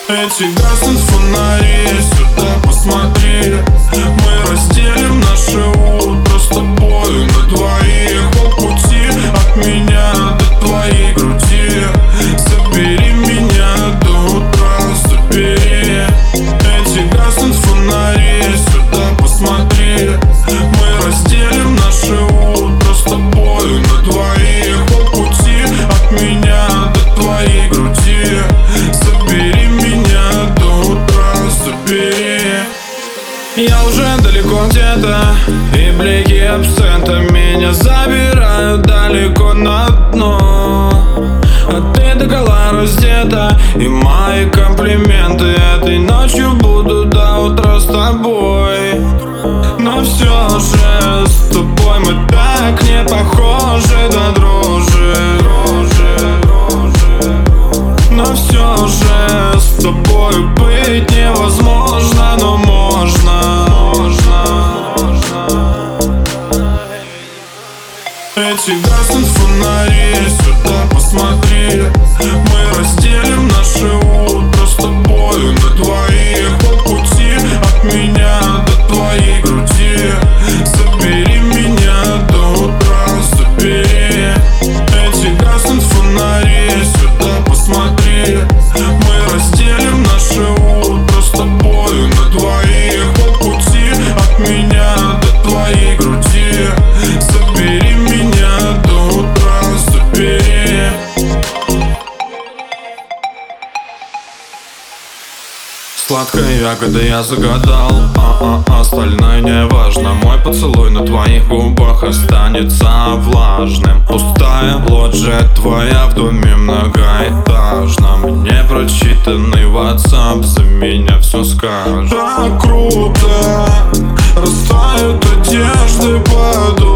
Эти гаснут фонари, сюда посмотри. Мы разделим наше утро с тобою на двоих. Полпути от меня до твоей груди. Забери меня до утра, забери. Эти гаснут фонари, сюда посмотри. Мы разделим наше утро с тобою на двоих. Полпути от меня до твоей груди. Забери меня до утра, забери. Я уже далеко где-то, и блики абсента меня забирают далеко на дно. А ты догола раздета, и мои комплименты этой ночью будут до утра с тобой. Но все же с тобой мы так не похожи до дрожи. Но все же с тобой быть невозможно, но можно. Эти гаснут фонари, сюда посмотри. Мы разделим наше утро с тобою на двоих. Полпути от меня до твоей груди. Забери меня до утра, забери. Эти гаснут фонари, сюда посмотри. Мы разделим наше утро с тобою на двоих. Полпути от меня до твоей груди. Забери меня до утра, забери. Сладкая ягода я загадал, остальное не важно. Мой поцелуй на твоих губах останется влажным. Пустая лоджия твоя в доме многоэтажном. Непрочитанный WhatsApp за меня все скажет. Так круто, растают одежды под